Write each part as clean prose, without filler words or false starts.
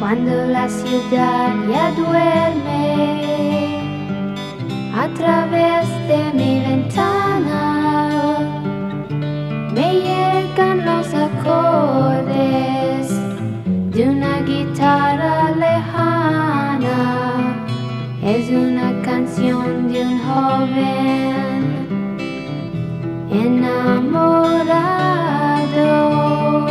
Cuando la ciudad ya duerme, a través de mi ventana me llegan los acordes de una guitarra lejana. Es una canción de un joven enamorado.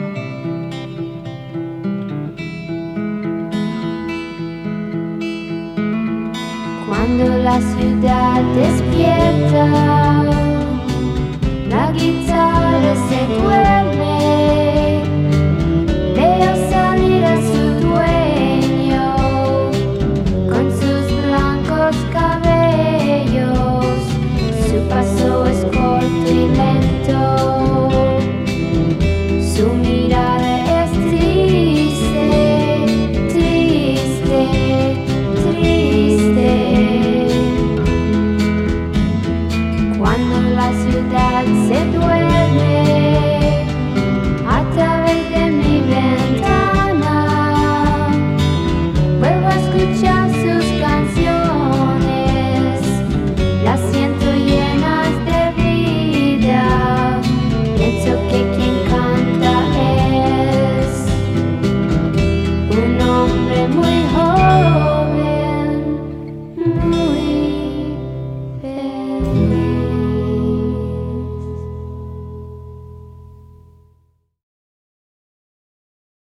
Cuando la ciudad despierta, la guitarra se duerme.